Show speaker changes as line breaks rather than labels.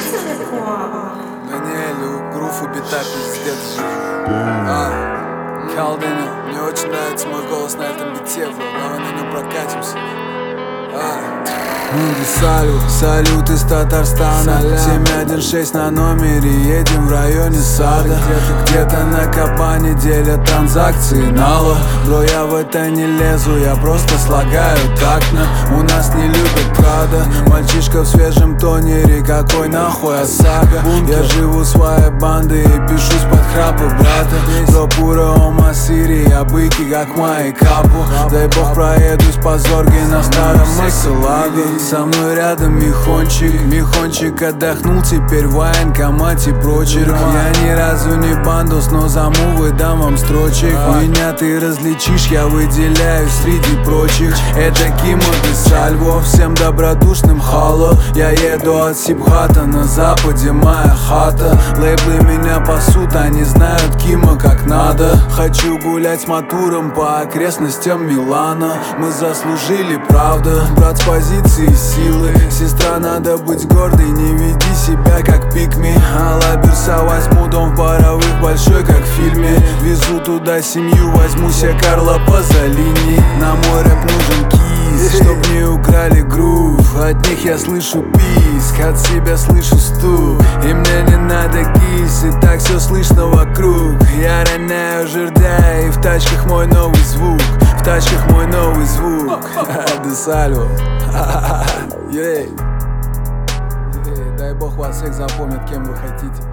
Даниэль, грув бита пиздец жив. Калдыня, мне очень нравится мой голос на этом бите, давай на нем прокатимся. Салют из Татарстана, 716 на номере, едем в районе сада. Где-то на Кабане делят транзакции нала. Бро, я в это не лезу, я просто слагаю тактно. У нас не любят Прада, мальчишка в свежем тонере, какой нахуй ОСАГО. Я живу своей бандой и пишусь под храпы брата. Бро, пура ома сири, я быки как мои капу. Дай бог проедусь по Зорге на старом Масселаго. Со мной рядом Михончик отдохнул, теперь в военкомате прочерк. Я ни разу не бандос, но за мувы дам вам строчек. Меня ты различишь, я выделяюсь среди прочих. Это Кимо де Сальво, всем добродушным халло. Я еду от Сибхата, на западе моя хата. Лейблы меня пасут, они знают Кимо как надо. Хочу гулять с Матуром по окрестностям Милана. Мы заслужили, правда, брат с позиции силы. Сестра, надо быть гордой, не веди себя как пикми. Алаберса возьму дом в Боровых, большой как в фильме. Везу туда семью, возьму себе Карла Пазолини. На мой рэп нужен кис, чтоб не украли грув. От них я слышу писк, от себя слышу стук. И мне не надо кис, и так все слышно вокруг. Я роняю жердя, и в тачках мой новый звук. В тачках мой новый звук. Де Сальво. Дай бог вас всех запомнит, кем вы хотите.